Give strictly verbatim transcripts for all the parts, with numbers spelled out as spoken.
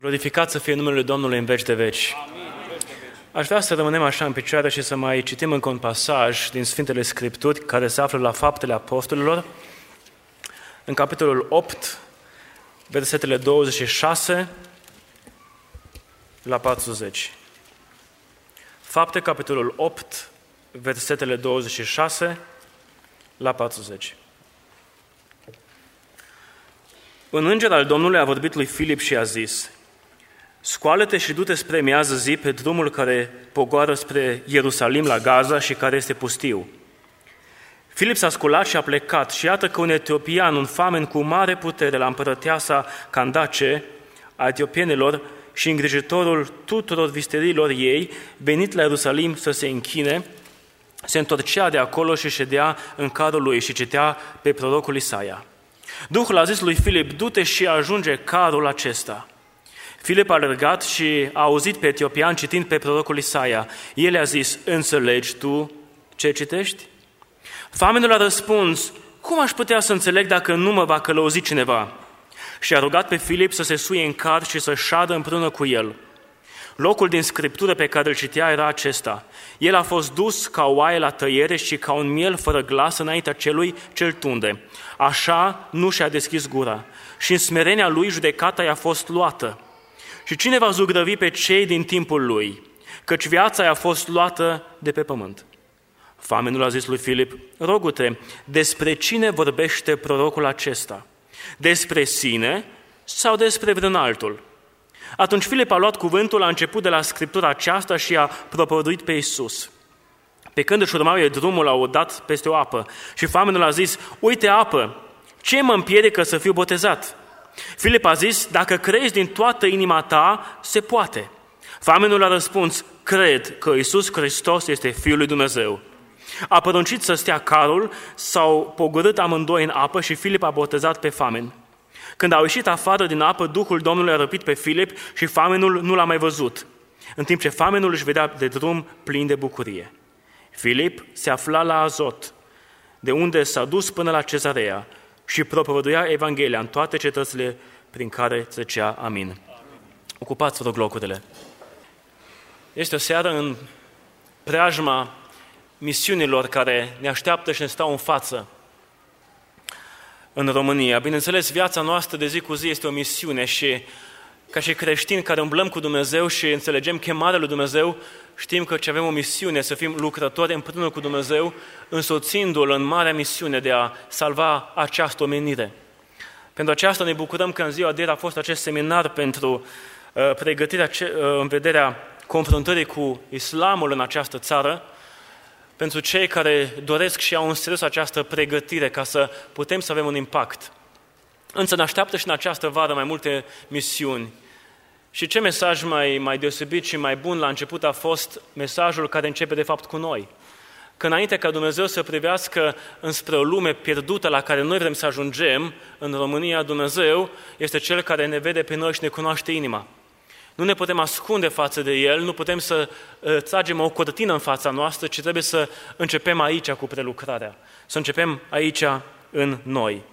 Glorificat să fie numele Domnului în veci de veci. Aș vrea să rămânem așa în picioare și să mai citim încă un pasaj din Sfintele Scripturi care se află la Faptele Apostolilor, în capitolul opt, versetele douăzeci și șase la patruzeci. Fapte, capitolul opt, versetele douăzeci și șase la patruzeci. Un înger al Domnului a vorbit lui Filip și a zis: scoală-te și du-te spre miază zi pe drumul care pogoară spre Ierusalim la Gaza și care este pustiu. Filip s-a sculat și a plecat și iată că un etiopian, un famen cu mare putere la împărăteasa Candace a etiopienilor și îngrijitorul tuturor visterilor ei, venit la Ierusalim să se închine, se întorcea de acolo și ședea în carul lui și citea pe prorocul Isaia. Duhul a zis lui Filip: du-te și ajunge carul acesta. Filip a alergat și a auzit pe etiopian citind pe prorocul Isaia. El a zis: înțelegi tu ce citești? Famenul a răspuns: cum aș putea să înțeleg dacă nu mă va călăuzi cineva? Și a rugat pe Filip să se suie în car și să șadă împreună cu el. Locul din Scriptură pe care îl citea era acesta: el a fost dus ca o oaie la tăiere și ca un miel fără glas înaintea celui ce-l tunde. Așa nu și-a deschis gura și în smerenia lui judecata i-a fost luată. Și cine va zugrăvi pe cei din timpul lui? Căci viața i-a fost luată de pe pământ. Famenul a zis lui Filip: rogu-te, despre cine vorbește prorocul acesta? Despre sine sau despre vreun altul? Atunci Filip a luat cuvântul, a început de la Scriptura aceasta și a propovăduit pe Iisus. Pe când își urmau ei drumul, au dat peste o apă și famenul a zis: uite apă, ce mă împiedică să fiu botezat? Filip a zis: dacă crezi din toată inima ta, se poate. Famenul a răspuns: cred că Iisus Hristos este Fiul lui Dumnezeu. A poruncit să stea carul, s-au pogorât amândoi în apă și Filip a botezat pe famen. Când au ieșit afară din apă, Duhul Domnului a răpit pe Filip și famenul nu l-a mai văzut, în timp ce famenul își vedea de drum plin de bucurie. Filip se afla la Azot, de unde s-a dus până la Cezarea și propovăduia Evanghelia în toate cetățile prin care trecea. Amin. Ocupați, vă rog, locurile. Este o seară în preajma misiunilor care ne așteaptă și ne stau în față în România. Bineînțeles, viața noastră de zi cu zi este o misiune și ca și creștini care umblăm cu Dumnezeu și înțelegem chemarea lui Dumnezeu, știm că avem o misiune să fim lucrători împreună cu Dumnezeu, însoțindu-L în marea misiune de a salva această omenire. Pentru aceasta ne bucurăm că în ziua de ieri a fost acest seminar pentru uh, pregătirea uh, în vederea confruntării cu islamul în această țară, pentru cei care doresc și au în serios această pregătire ca să putem să avem un impact. Însă ne așteaptă și în această vară mai multe misiuni. Și ce mesaj mai, mai deosebit și mai bun la început a fost mesajul care începe de fapt cu noi. Că înainte ca Dumnezeu să privească înspre o lume pierdută la care noi vrem să ajungem, în România, Dumnezeu este Cel care ne vede pe noi și ne cunoaște inima. Nu ne putem ascunde față de El, nu putem să uh, tragem o cortină în fața noastră, ci trebuie să începem aici cu prelucrarea, să începem aici în noi.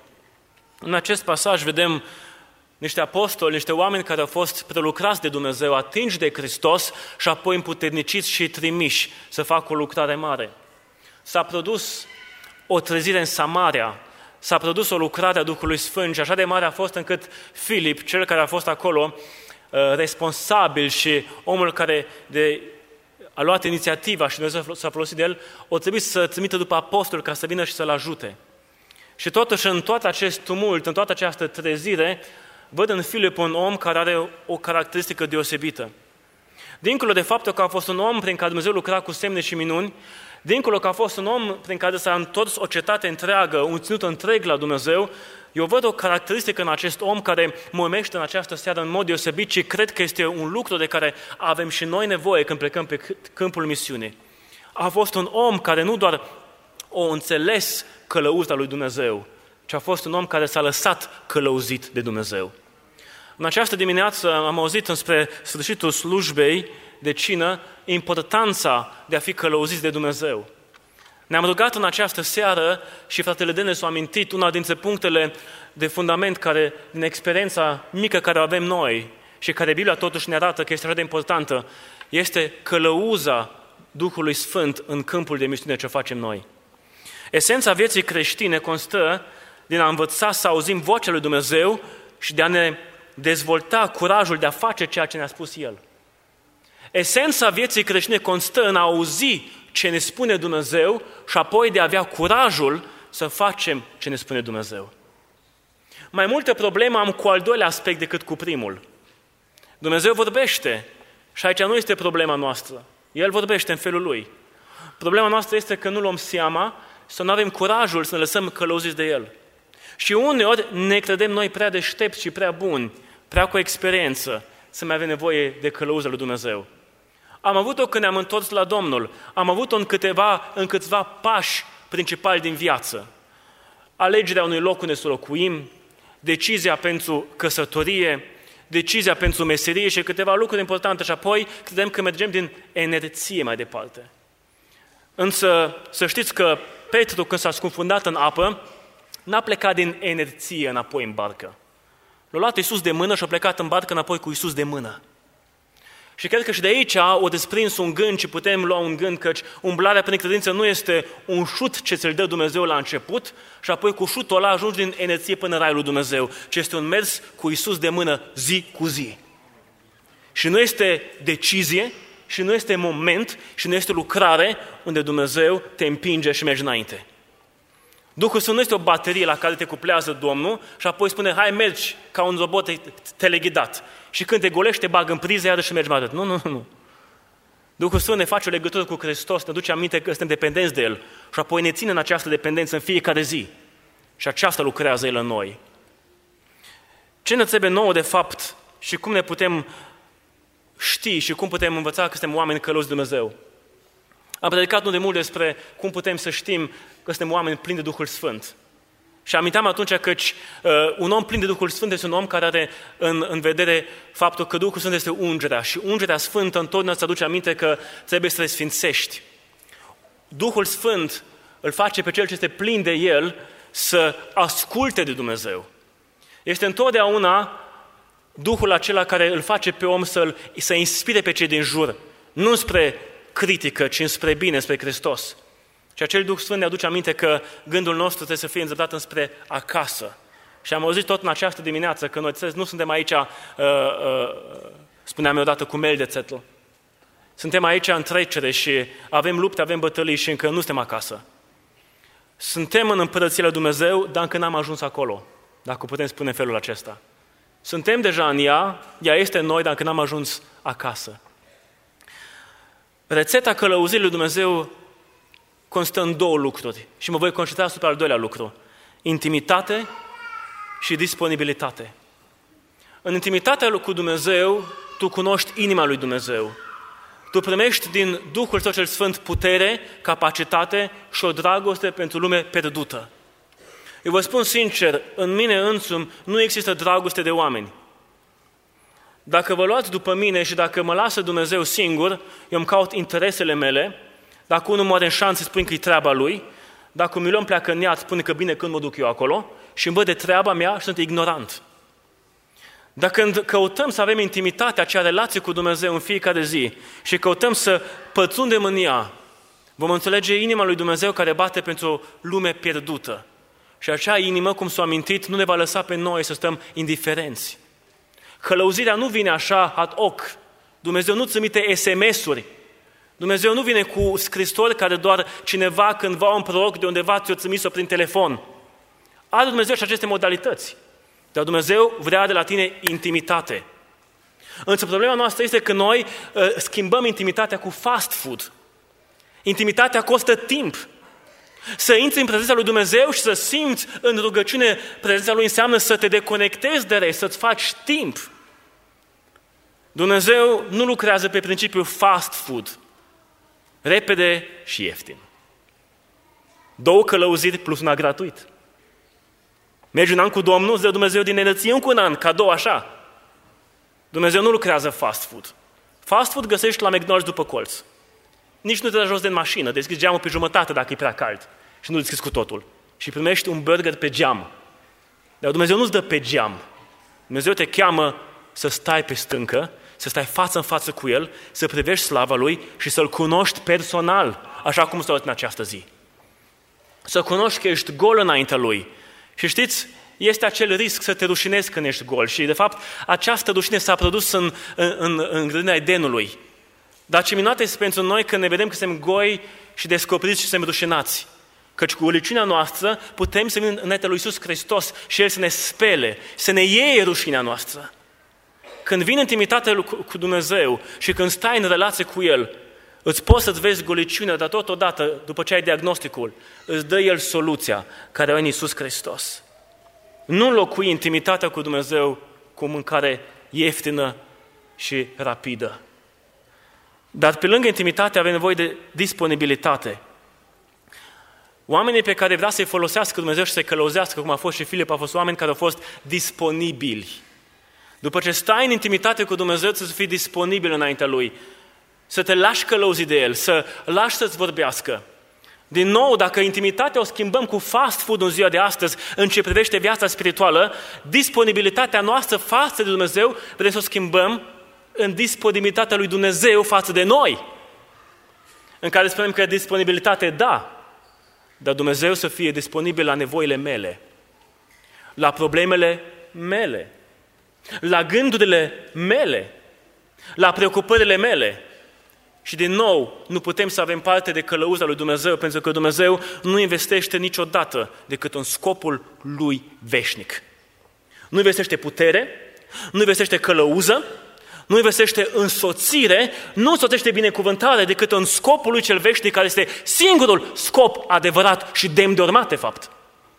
În acest pasaj vedem niște apostoli, niște oameni care au fost prelucrați de Dumnezeu, atinși de Hristos și apoi împuterniciți și trimiși să facă o lucrare mare. S-a produs o trezire în Samaria, s-a produs o lucrare a Duhului Sfânt și așa de mare a fost încât Filip, cel care a fost acolo, responsabil și omul care de, a luat inițiativa și Dumnezeu s-a folosit de el, o trebuie să trimită după apostol ca să vină și să-l ajute. Și totuși în tot acest tumult, în toată această trezire, văd în Filip un om care are o caracteristică deosebită. Dincolo de faptul că a fost un om prin care Dumnezeu lucra cu semne și minuni, dincolo că a fost un om prin care s-a întors o cetate întreagă, un ținut întreg la Dumnezeu, eu văd o caracteristică în acest om care mă uimește în această seară în mod deosebit și cred că este un lucru de care avem și noi nevoie când plecăm pe câmpul misiunii. A fost un om care nu doar o înțeles călăuza lui Dumnezeu, ci a fost un om care s-a lăsat călăuzit de Dumnezeu. În această dimineață am auzit înspre sfârșitul slujbei de cină importanța de a fi călăuziți de Dumnezeu. Ne-am rugat în această seară și fratele Denis a amintit una dintre punctele de fundament care, din experiența mică care o avem noi, și care Biblia totuși ne arată că este așa de importantă, este călăuza Duhului Sfânt în câmpul de misiune ce facem noi. Esența vieții creștine constă din a învăța să auzim vocea lui Dumnezeu și de a ne dezvolta curajul de a face ceea ce ne-a spus El. Esența vieții creștine constă în a auzi ce ne spune Dumnezeu și apoi de a avea curajul să facem ce ne spune Dumnezeu. Mai multă problemă am cu al doilea aspect decât cu primul. Dumnezeu vorbește și aici nu este problema noastră. El vorbește în felul Lui. Problema noastră este că nu luăm seama, să nu avem curajul să ne lăsăm călăuziți de El. Și uneori ne credem noi prea deștepți și prea buni, prea cu experiență, să mai avem nevoie de călăuza lui Dumnezeu. Am avut-o când ne-am întors la Domnul, am avut-o în câteva, în câțiva pași principali din viață. Alegerea unui loc unde să locuim, decizia pentru căsătorie, decizia pentru meserie și câteva lucruri importante și apoi credem că mergem din inerție mai departe. Însă să știți că Petru, când s-a scufundat în apă, n-a plecat din inerție înapoi în barcă. L-a luat Iisus de mână și a plecat în barcă înapoi cu Iisus de mână. Și cred că și de aici o desprins un gând și putem lua un gând, căci umblarea prin credință nu este un șut ce ți-l dă Dumnezeu la început și apoi cu șutul ăla ajungi din inerție până în raiul lui Dumnezeu, ci este un mers cu Iisus de mână zi cu zi. Și nu este decizie, și nu este moment, și nu este lucrare unde Dumnezeu te împinge și mergi înainte. Duhul Sfânt nu este o baterie la care te cuplează Domnul și apoi spune, hai mergi ca un robot teleghidat. Și când te golești, te bagă în priză, iarăși și mergi mai departe. Nu, nu, nu. Duhul Sfânt ne face o legătură cu Hristos, ne duce aminte că suntem dependenți de El și apoi ne ține în această dependență în fiecare zi. Și aceasta lucrează El în noi. Ce ne trebuie nouă, de fapt, și cum ne putem ști și cum putem învăța că suntem oameni călăuzi de Dumnezeu? Am predicat nu de mult despre cum putem să știm că suntem oameni plini de Duhul Sfânt. Și aminteam atunci că uh, un om plin de Duhul Sfânt este un om care are în, în vedere faptul că Duhul Sfânt este ungerea și ungerea Sfântă întotdeauna îți aduce aminte că trebuie să te sfințești. Duhul Sfânt îl face pe cel ce este plin de El să asculte de Dumnezeu. Este întotdeauna Duhul acela care îl face pe om să, să inspire pe cei din jur, nu spre critică, ci spre bine, spre Hristos. Și acel Duh Sfânt ne aduce aminte că gândul nostru trebuie să fie îndreptat înspre acasă. Și am auzit tot în această dimineață că noi nu suntem aici, uh, uh, spuneam eu odată, cu mel de țetl. Suntem aici în trecere și avem lupte, avem bătălii și încă nu suntem acasă. Suntem în Împărăția lui Dumnezeu, dar încă n-am ajuns acolo, dacă putem spune în felul acesta. Suntem deja în ea, ea este în noi, dar încă n-am ajuns acasă. Rețeta călăuzirii lui Dumnezeu constă în două lucruri și mă voi concentra asupra al doilea lucru. Intimitate și disponibilitate. În intimitatea cu Dumnezeu, tu cunoști inima lui Dumnezeu. Tu primești din Duhul Său cel Sfânt putere, capacitate și o dragoste pentru lume pierdută. Eu vă spun sincer, în mine însumi nu există dragoste de oameni. Dacă vă luați după mine și dacă mă lasă Dumnezeu singur, eu îmi caut interesele mele. Dacă unul moare în șanță, spun că e treaba lui. Dacă un milion pleacă în iad, spune că bine când mă duc eu acolo. Și îmi văd de treaba mea și sunt ignorant. Dacă căutăm să avem intimitatea, acea relație cu Dumnezeu în fiecare zi și căutăm să pătrundem în ea, vom înțelege inima lui Dumnezeu care bate pentru o lume pierdută. Și acea inimă, cum s-a amintit, nu ne va lăsa pe noi să stăm indiferenți. Călăuzirea nu vine așa ad hoc. Dumnezeu nu trimite S M S-uri. Dumnezeu nu vine cu scrisori care doar cineva, cândva un proroc de undeva ți-o trimis-o prin telefon. Are Dumnezeu și aceste modalități. Dar Dumnezeu vrea de la tine intimitate. Însă problema noastră este că noi uh, schimbăm intimitatea cu fast food. Intimitatea costă timp. Să intri în prezența lui Dumnezeu și să simți în rugăciune prezența lui înseamnă să te deconectezi de rest, să-ți faci timp. Dumnezeu nu lucrează pe principiul fast food. Repede și ieftin. Două călăuziri plus una gratuit. Mergi un an cu Domnul, îți dă Dumnezeu din energie încă un an, cadou așa. Dumnezeu nu lucrează fast food. Fast food găsești la McDonald's după colț. Nici nu te dai jos din mașină, deschizi geamul pe jumătate dacă e prea cald și nu deschizi cu totul. Și primești un burger pe geam. Dar Dumnezeu nu-ți dă pe geam. Dumnezeu te cheamă să stai pe stâncă, să stai față în față cu El, să privești slava Lui și să-L cunoști personal, așa cum s-a în această zi. Să cunoști că ești gol înaintea Lui. Și știți, este acel risc să te rușinezi când ești gol. Și, de fapt, această rușine s-a produs în, în, în, în grădina Edenului. Dar ce minunat este pentru noi când ne vedem că suntem goi și descoperiți și suntem rușinați. Căci cu golicina noastră putem să venim înaintea lui Iisus Hristos și El să ne spele, să ne iei rușinea noastră. Când vin în intimitate cu Dumnezeu și când stai în relație cu El, îți poți să-ți vezi goliciunea, dar totodată, după ce ai diagnosticul, îți dă El soluția care o în Iisus Hristos. Nu înlocui intimitatea cu Dumnezeu cu mâncare ieftină și rapidă. Dar pe lângă intimitate avem nevoie de disponibilitate. Oamenii pe care vrea să-i folosească Dumnezeu și să-i călăuzească, cum a fost și Filip, au fost oameni care au fost disponibili. După ce stai în intimitate cu Dumnezeu, să fii disponibil înaintea Lui, să te lași călăuzi de El, să lași să-ți vorbească. Din nou, dacă intimitatea o schimbăm cu fast food în ziua de astăzi, în ce privește viața spirituală, disponibilitatea noastră față de Dumnezeu, vrem să o schimbăm în disponibilitatea lui Dumnezeu față de noi. În care spunem că disponibilitate, da, dar Dumnezeu să fie disponibil la nevoile mele, la problemele mele, la gândurile mele, la preocupările mele. Și din nou, nu putem să avem parte de călăuza lui Dumnezeu, pentru că Dumnezeu nu investește niciodată decât în scopul Lui veșnic. Nu investește putere, nu investește călăuză, nu investește însoțire, nu însoțește binecuvântare decât în scopul Lui cel veșnic, care este singurul scop adevărat și demn de urmat, de fapt.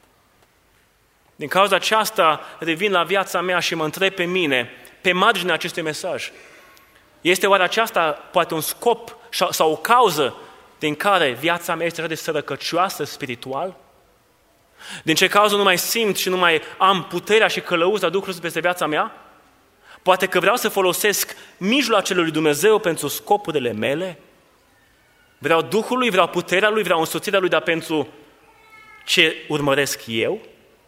Din cauza aceasta, revin la viața mea și mă întreb pe mine, pe marginea acestui mesaj, este oare aceasta poate un scop sau o cauză din care viața mea este așa de sărăcăcioasă spiritual? Din ce cauză nu mai simt și nu mai am puterea și călăuza Duhului peste viața mea? Poate că vreau să folosesc mijloacele lui Dumnezeu pentru scopurile mele? Vreau Duhul lui, vreau puterea lui, vreau însoțirea lui, dar pentru ce urmăresc eu?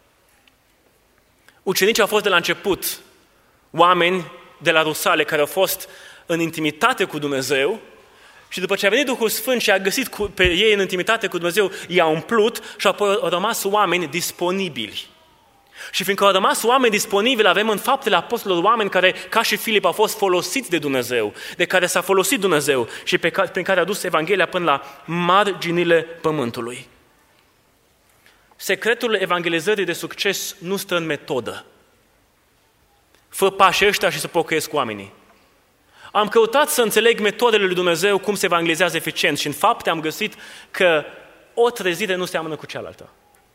Ucenicii au fost de la început oameni de la Rusale care au fost în intimitate cu Dumnezeu și după ce a venit Duhul Sfânt și a găsit pe ei în intimitate cu Dumnezeu, i-a umplut și apoi au rămas oameni disponibili. Și fiindcă au rămas oameni disponibili, avem în Faptele Apostolilor oameni care, ca și Filip, au fost folosiți de Dumnezeu, de care s-a folosit Dumnezeu și pe care, prin care a dus Evanghelia până la marginile pământului. Secretul evangelizării de succes nu stă în metodă. Fă pașii ăștia și să pocăiesc oamenii. Am căutat să înțeleg metodele lui Dumnezeu, cum se evangelizează eficient și în fapte am găsit că o trezire nu seamănă cu cealaltă.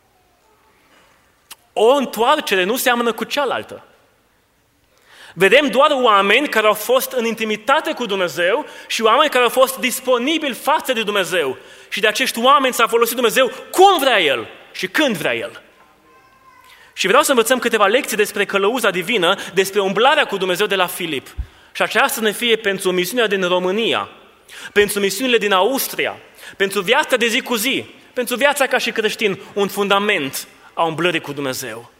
O întoarcere nu seamănă cu cealaltă. Vedem doar oameni care au fost în intimitate cu Dumnezeu și oameni care au fost disponibili față de Dumnezeu. Și de acești oameni s-a folosit Dumnezeu cum vrea El și când vrea El. Și vreau să învățăm câteva lecții despre călăuza divină, despre umblarea cu Dumnezeu de la Filip. Și aceasta ne fie pentru misiunea din România, pentru misiunile din Austria, pentru viața de zi cu zi, pentru viața ca și creștin, un fundament a umblării cu Dumnezeu.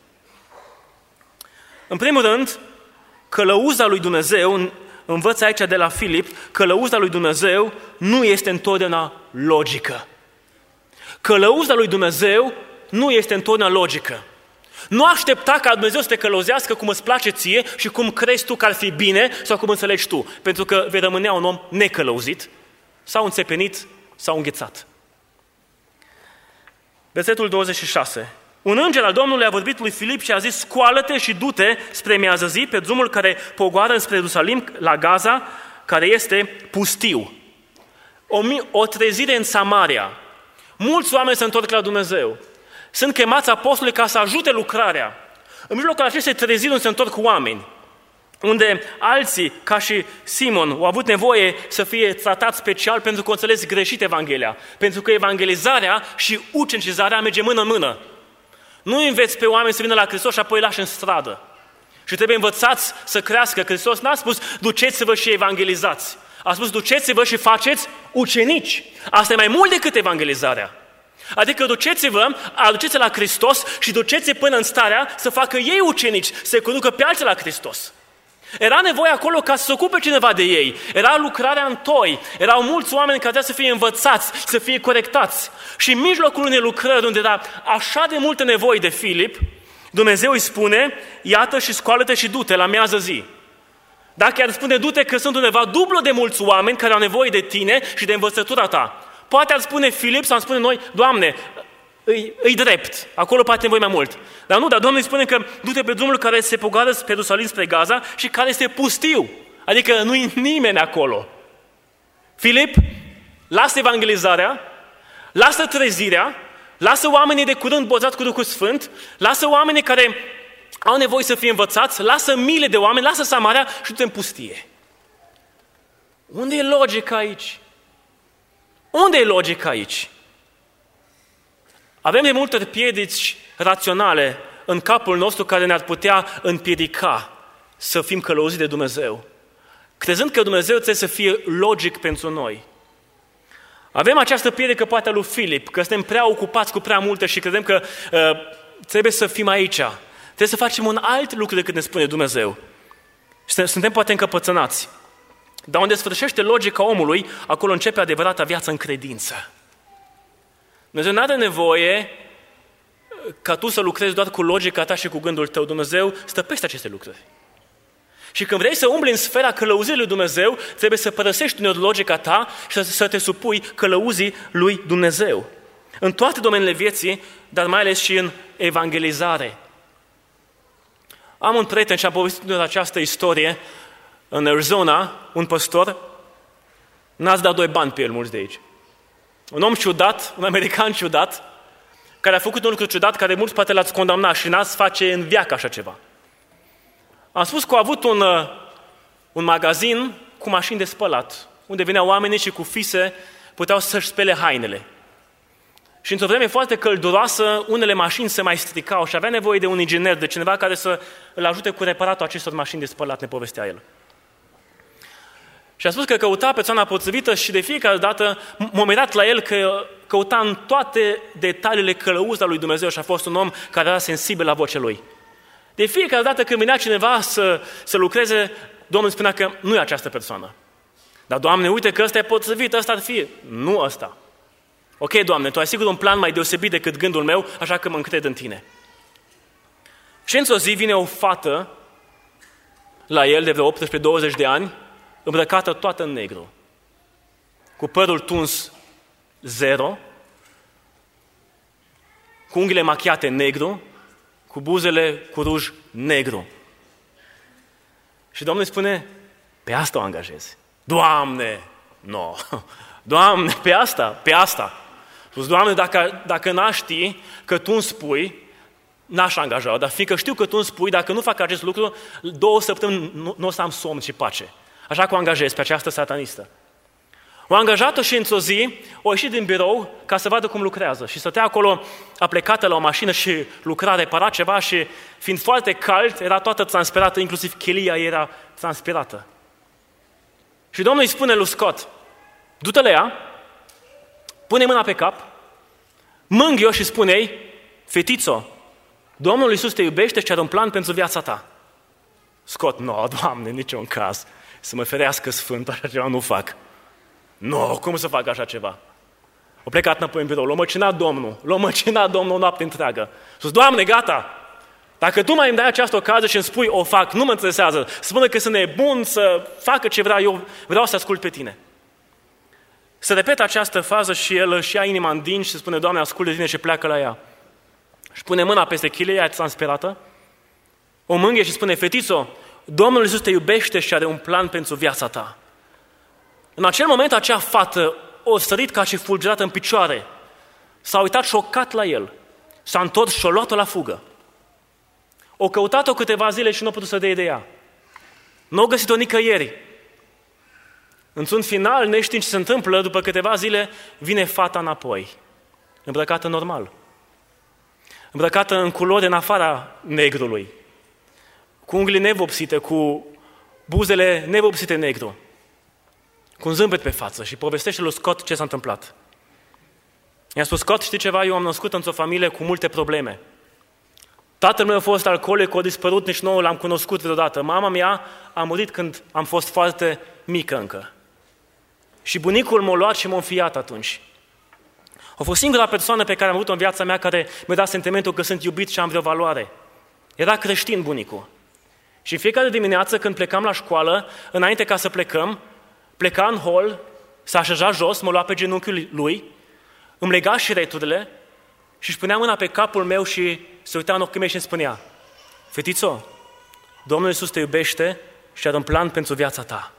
În primul rând, călăuza lui Dumnezeu, învăț aici de la Filip, călăuza lui Dumnezeu nu este întotdeauna logică. Călăuza lui Dumnezeu nu este întotdeauna logică. Nu aștepta ca Dumnezeu să te călăuzească cum îți place ție și cum crezi tu că ar fi bine sau cum înțelegi tu, pentru că vei rămânea un om necălăuzit sau înțepenit sau înghețat. Versetul douăzeci și șase. Un înger al Domnului a vorbit lui Filip și a zis: scoală-te și du-te spre miază zi pe drumul care pogoară spre Ierusalim la Gaza, care este pustiu. O, o trezire în Samaria. Mulți oameni se întorc la Dumnezeu. Sunt chemați apostoli ca să ajute lucrarea. În mijlocul acestei treziri unde se întorc oameni, unde alții, ca și Simon, au avut nevoie să fie tratați special pentru că au înțeles greșit Evanghelia. Pentru că evangelizarea și ucenicizarea merge mână în mână. Nu înveți pe oameni să vină la Hristos și apoi îi lași în stradă. Și trebuie învățați să crească. Hristos n-a spus duceți-vă și evangelizați. A spus duceți-vă și faceți ucenici. Asta e mai mult decât evangelizarea. Adică duceți-vă, aduceți la Hristos și duceți-i până în starea să facă ei ucenici, să conducă pe alții la Hristos. Era nevoie acolo ca să se ocupe cineva de ei. Era lucrarea în toi. Erau mulți oameni care trebuia să fie învățați, să fie corectați. Și în mijlocul unei lucrări unde era așa de multe nevoi de Filip, Dumnezeu îi spune, iată și scoală-te și du-te la miază zi. Dacă ar spune, du-te că sunt undeva dublu de mulți oameni care au nevoie de tine și de învățătura ta. Poate ar spune Filip sau ar spune noi, Doamne, îi, îi drept, acolo poate nevoie mai mult. Dar nu, dar Domnul îi spune că du-te pe drumul care se pogoară pe Ierusalim spre Gaza și care este pustiu. Adică nu-i nimeni acolo. Filip, lasă evangelizarea, lasă trezirea, lasă oamenii de curând bozați cu Duhul Sfânt, lasă oamenii care au nevoie să fie învățați, lasă mile de oameni, lasă Samaria și du-te în pustie. Unde e logica aici? Unde e logica aici? Avem de multe ori piedici raționale în capul nostru care ne-ar putea împiedica să fim călăuziți de Dumnezeu, crezând că Dumnezeu trebuie să fie logic pentru noi. Avem această piedică poate a lui Filip, că suntem prea ocupați cu prea multe și credem că uh, trebuie să fim aici. Trebuie să facem un alt lucru decât ne spune Dumnezeu. Și suntem poate încăpățânați. Dar unde sfârșește logica omului, acolo începe adevărata viață în credință. Dumnezeu nu are nevoie ca tu să lucrezi doar cu logica ta și cu gândul tău. Dumnezeu stă peste aceste lucruri. Și când vrei să umbli în sfera călăuzirii lui Dumnezeu, trebuie să părăsești uneori logica ta și să te supui călăuzii lui Dumnezeu. În toate domeniile vieții, dar mai ales și în evangelizare. Am un prieten și am povestit această istorie în Arizona, un păstor, n-ați dat doi bani pe el mulți de aici. Un om ciudat, un american ciudat, care a făcut un lucru ciudat, care mulți poate l-ați condamnat și n-ați face în viață așa ceva. Am spus că a avut un, un magazin cu mașini de spălat, unde veneau oamenii și cu fise puteau să-și spele hainele. Și într-o vreme foarte călduroasă, unele mașini se mai stricau și avea nevoie de un inginer, de cineva care să îl ajute cu reparatul acestor mașini de spălat, ne povestea el. Și a spus că căuta persoana potrivită și de fiecare dată m-a mirat la el că căuta în toate detaliile călăuza lui Dumnezeu și a fost un om care era sensibil la vocea lui. De fiecare dată când venea cineva să, să lucreze, Domnul spunea că nu e această persoană. Dar, Doamne, uite că ăsta e potrivit, ăsta ar fi. Nu ăsta. Ok, Doamne, Tu ai sigur un plan mai deosebit decât gândul meu, așa că mă încred în Tine. Și într-o zi vine o fată la el de vreo optsprezece douăzeci de ani, îmbrăcată toată în negru, cu părul tuns zero, cu unghiile machiate negru, cu buzele cu ruj negru. Și Domnul îi spune, pe asta o angajezi. Doamne, nu, no. Doamne, pe asta, pe asta. Spus, Doamne, dacă, dacă n-aș ști că Tu îmi spui, n-aș angaja, dar fiindcă știu că Tu îmi spui, dacă nu fac acest lucru, două săptămâni nu, nu o să am somn și pace. Așa că o angajez pe această satanistă. O angajat-o și într-o zi, o ieșit din birou ca să vadă cum lucrează. Și stătea acolo aplecată la o mașină și lucra, repara ceva și fiind foarte cald, era toată transpirată, inclusiv chelia era transpirată. Și Domnul îi spune lui Scott, du-te la ea, pune mâna pe cap, mânghi-o și spune-i, fetițo, Domnul Iisus te iubește și are un plan pentru viața ta. Scott, nu, no, Doamne, niciun caz, să mă ferească Sfânt, așa ceva nu fac. Nu, no, cum să fac așa ceva? O plecat înapoi în birou, l-a măcinat Domnul, l-a măcinat Domnul o noapte întreagă. Spus, Doamne, gata, dacă Tu mai îmi dai această ocazie și îmi spui, o fac, nu mă interesează, spune că sunt nebun, să facă ce vrea, eu vreau să ascult pe Tine. Se repetă această fază și el își ia inima în dinți și spune, Doamne, ascult de Tine și pleacă la ea. Și pune mâna peste chileia transpirată, o mânghe și spune, fetițo, Domnul Iisus te iubește și are un plan pentru viața ta. În acel moment, acea fată o sărit ca și fulgerată în picioare, s-a uitat șocat la el, s-a întors și o luat-o la fugă. O căutat-o câteva zile și nu a putut să dea de ea. Nu a găsit-o nicăieri. Într-un final, neștiind ce se întâmplă, după câteva zile, vine fata înapoi, îmbrăcată normal. Îmbrăcată în culori în afara negrului, cu unghiile nevopsite, cu buzele nevopsite negru, cu un zâmbet pe față și povestește lui Scott ce s-a întâmplat. I-a spus, Scott, știi ceva? Eu am născut într-o familie cu multe probleme. Tatăl meu a fost alcoolic, a dispărut, nici nu l-am cunoscut vreodată. Mama mea a murit când am fost foarte mică încă. Și bunicul m-a luat și m-a înfiat atunci. A fost singura persoană pe care am avut-o în viața mea care mi-a dat sentimentul că sunt iubit și am vreo valoare. Era creștin bunicul. Și în fiecare dimineață când plecam la școală, înainte ca să plecăm, pleca în hol, s-a așezat jos, mă lua pe genunchiul lui, îmi lega șireturile și își punea mâna pe capul meu și se uita în ochii mei și îmi spunea: fetițo, Domnul Iisus te iubește și are un plan pentru viața ta.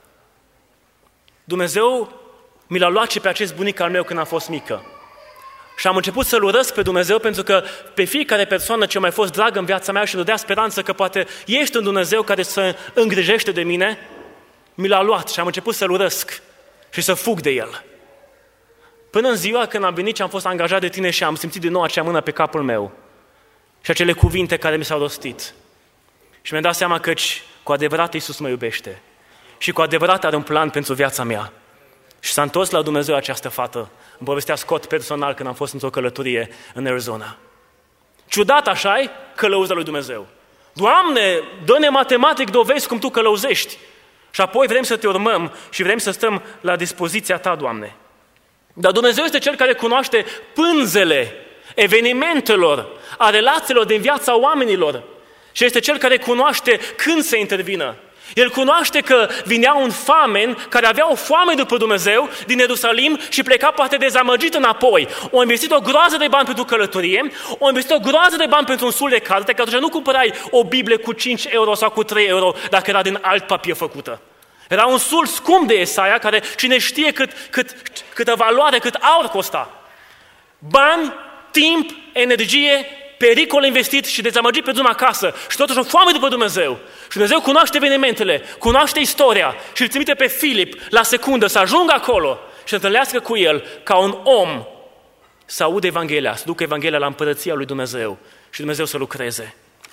Dumnezeu mi l-a luat și pe acest bunic al meu când am fost mică. Și am început să-L urăsc pe Dumnezeu pentru că pe fiecare persoană ce mai fost dragă în viața mea și îmi dădea speranță că poate ești un Dumnezeu care se îngrijește de mine, mi l-a luat și am început să-L urăsc și să fug de El. Până în ziua când am venit și am fost angajat de tine și am simțit din nou acea mână pe capul meu și acele cuvinte care mi s-au rostit. Și mi-am dat seama că cu adevărat Iisus mă iubește și cu adevărat are un plan pentru viața mea. Și s-a întors la Dumnezeu această fată. Îmi povestea Scott personal când am fost într-o călătorie în Arizona. Ciudat așa-i călăuza lui Dumnezeu. Doamne, dă-ne matematic dovezi cum Tu călăuzești. Și apoi vrem să Te urmăm și vrem să stăm la dispoziția Ta, Doamne. Dar Dumnezeu este Cel care cunoaște pânzele evenimentelor, a relațiilor din viața oamenilor. Și este Cel care cunoaște când să intervină. El cunoaște că vinea un famen care avea o foame după Dumnezeu din Ierusalim și pleca poate dezamăgit înapoi. O investit o groază de bani pentru călătorie, o investit o groază de bani pentru un sul de carte, că atunci nu cumpărai o Biblie cu cinci euro sau cu trei euro dacă era din alt papir făcută. Era un sul scump de Esaia care cine știe cât, cât, câtă valoare, cât aur costa. Bani, timp, energie, pericol investit și dezamăgit pe drum acasă și totuși o foame după Dumnezeu. Și Dumnezeu cunoaște evenimentele, cunoaște istoria și îl trimite pe Filip la secundă să ajungă acolo și să întâlnească cu el ca un om să audă Evanghelia, să ducă Evanghelia la împărăția lui Dumnezeu și Dumnezeu să lucreze.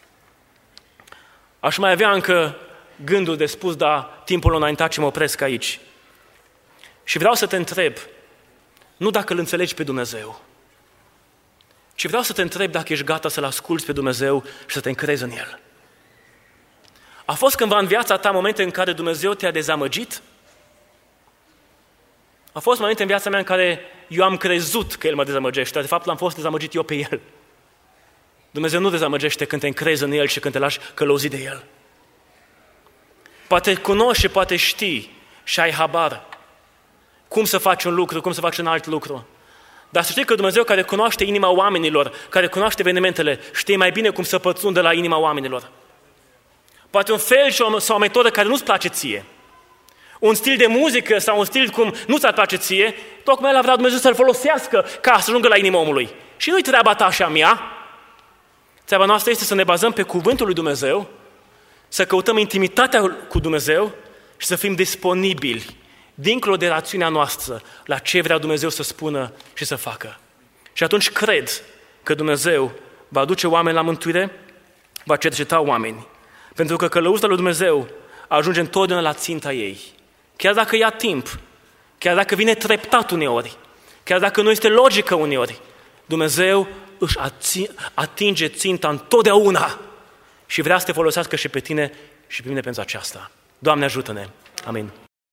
Aș mai avea încă gândul de spus, dar timpul a înaintat și mă opresc aici. Și vreau să te întreb, nu dacă îl înțelegi pe Dumnezeu, ci vreau să te întreb dacă ești gata să-L asculți pe Dumnezeu și să te încrezi în El. A fost cândva în viața ta momente în care Dumnezeu te-a dezamăgit? A fost momente în viața mea în care eu am crezut că El mă dezamăgește, dar de fapt l-am fost dezamăgit eu pe El. Dumnezeu nu dezamăgește când te încrezi în El și când te lași călăuzit de El. Poate cunoști și poate știi și ai habar cum să faci un lucru, cum să faci un alt lucru. Dar să știi că Dumnezeu care cunoaște inima oamenilor, care cunoaște evenimentele, știe mai bine cum să pătrundă la inima oamenilor. Poate un fel sau o metodă care nu-ți place ție. Un stil de muzică sau un stil cum nu ți-ar place ție, tocmai ăla vrea Dumnezeu să-l folosească ca să ajungă la inima omului. Și nu-i treaba ta și a mea. Treaba noastră este să ne bazăm pe cuvântul lui Dumnezeu, să căutăm intimitatea cu Dumnezeu și să fim disponibili dincolo de rațiunea noastră la ce vrea Dumnezeu să spună și să facă. Și atunci cred că Dumnezeu va aduce oameni la mântuire, va cerceta oameni. Pentru că călăuzia lui Dumnezeu ajunge întotdeauna la ținta ei. Chiar dacă ia timp, chiar dacă vine treptat uneori, chiar dacă nu este logică uneori, Dumnezeu își atinge ținta întotdeauna și vrea să te folosească și pe tine și pe mine pentru aceasta. Doamne, ajută-ne! Amin.